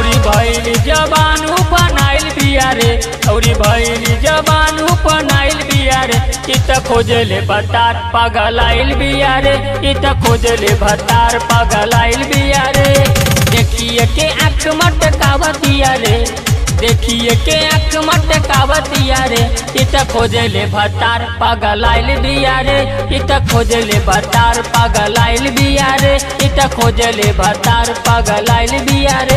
औरी भइल जबानू बनाइल बिया रे, औरी भइल जबानू बनाइल बिया रे। इ त खोजले भतार पगलाइल बिया रे, इ त खोजले भतार पगलाइल बिया रे। देखिए के आँख मटकावतिया रे, देखिए के आँख मटकावतिया रे। इ त खोजले भतार पगलाइल बिया रे, इ त खोजले भतार पगलाइल बिया रे, इ त खोजले भतार पगलाइल बिया रे।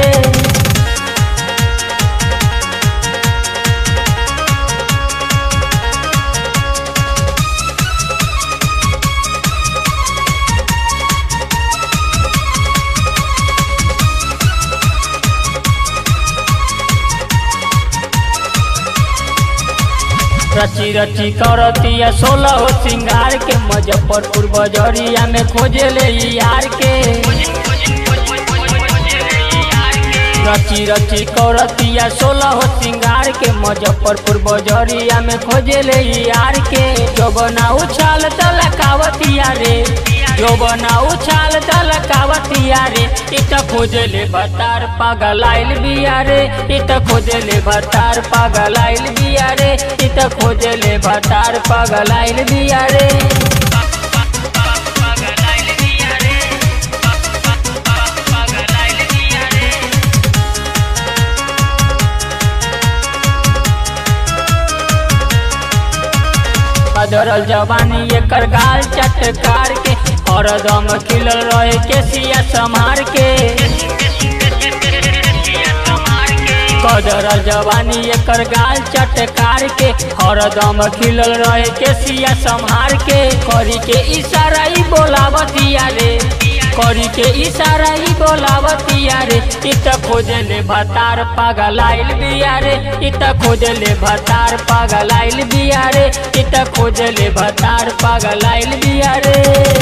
रची रची करतिया 16 हो सिंगार के, मुजफ्फरपुर बजरिया में खोजले यार के। रची रची करतिया 16 हो सिंगार के, मुजफ्फरपुर बजरिया में खोजले यार के। जो बना उछाल तलकावतिया रे, जो बना उछाल तलकावतिया रे। इ त खोजले भतार पगलाइल बिया रे, इ त खोजले भतार पगलाइल बिया रे, इ त खोजले भतार पगलाइल बिया रे। बदरल जवानी एकर गाल चटकार के, हरदम खिलल रहे केसिया संभार के। बदरल जवानी एकर गाल चटकार के, हरदम खिलल रहे केसिया संभार के। करी के इशारा ही बोलावतिया रे, करी के इशारा ही बोलावतिया रे। इ त खोजले भतार पगलाइल बिया रे, इ त खोजले भतार पगलाइल बिया रे, इ त खोजले भतार पगलाइल बिया रे।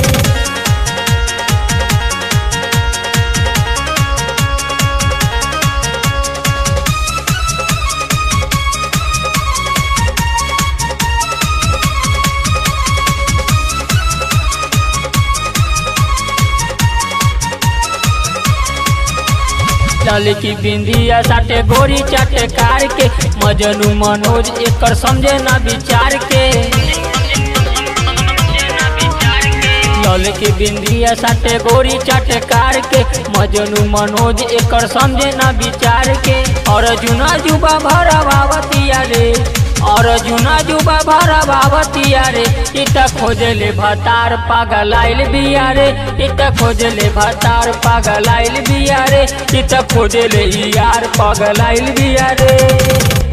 ललकी बिंदिया साटे गोरी चटकार के, मजनू मनोज एकर समझे ना विचार के। ललकी बिंदिया साटे गोरी चटकार के, मजनू मनोज एकर समझे ना विचार के। अर्जुन जुबा भरवावतिया रे, अर्जुन जुबा भरवावतिया रे। इ त खोजले भतार पगलाइल बिया रे, इ त खोजले भतार पगलाइल बिया रे, इ त खोजले यार पगलाइल बिया रे।